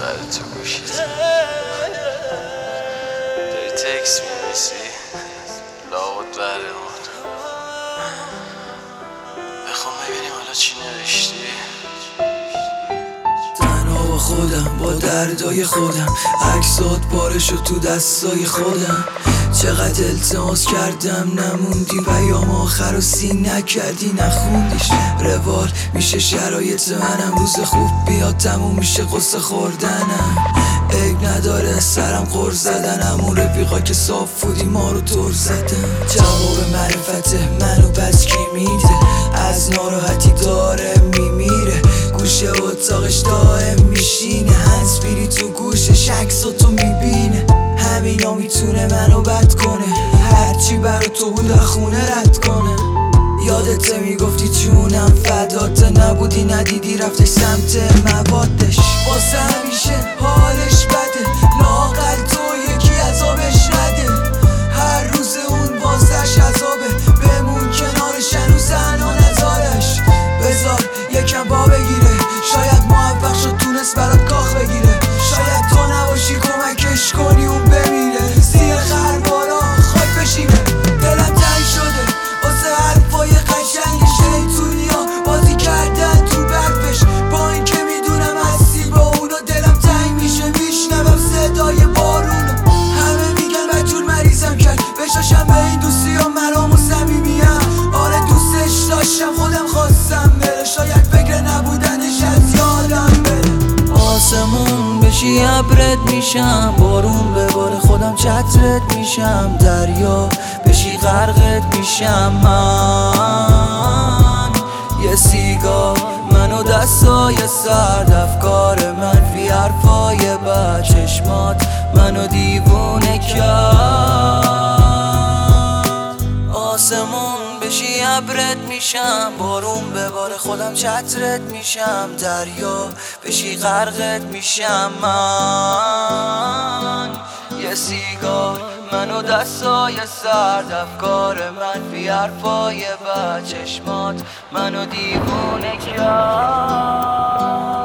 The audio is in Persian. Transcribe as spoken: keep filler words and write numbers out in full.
برای تو گوشیت داری تکس می‌نویسی لابد برمون بخون ببینیم حالا چی نوشتی. تنها با خودم با دردای خودم، عکسات پاره شد تو دستای خودم. چقدر التماس کردم نموندی، پیام آخر رو سین نکردی نخوندیش. روال میشه شرایط منم، روز خوب بیاد تموم میشه قصه خوردنم. عیب نداره سرم قرض زدنم، اون رفیقا که صاف بودی ما رو تر زدن. جواب معرفته منو بس کی میده، از ناراحتی داره میمیره. گوشه اتاقش دائم میشینه، هنس بیری تو گوشش عکساتو میبینه. همینا میتونه منو بد کنه، هرچی برا تو بود خونه رد کنه. یادته میگفتی جونم فدات، نبودی ندیدی رفتش سمت موادش. واسه همیشه حالش بده، لااقل تو یکی عذابش نده. هر روز اون واسش عذابه، بمون کنارش هنوز زنا نزارش. بذار یکم با بگیره، شاید موفق شد تونست برات کاخ بگیره. شاید تو نباشی کمکش کنی اون بمیره، زیر خربارا خاک بشینه. دلم تنگ شده واسه حرفای قشنگش، نیتونیا بازی کردن تو برفش. با این که میدونم هستی با اونو، دلم تنگ میشه میشنوم صدای بارونو. همه میگن بدجور مریضم کرد، بشاشم به این دوستی ها مرام و صمیمیم. آره دوستش داشتم خودم خواستم بره، شاید فکر نبودنش از یادم بره. آسمون بشی ابرت میشم، بارون به بار خودم چترت میشم. دریا بشی غرقت میشم من. یه سیگار منو دستای سرد، افکار منفی حرفای بد، چشمات منو دیوونه کرد. آسمون بشی ابرت میشم، بارون به بار خودم چترت میشم. دریا بشی غرقت میشم من. یه سیگار منو دستای سرد، افکار منفی حرفای بد، چشمات منو دیوونه کرد.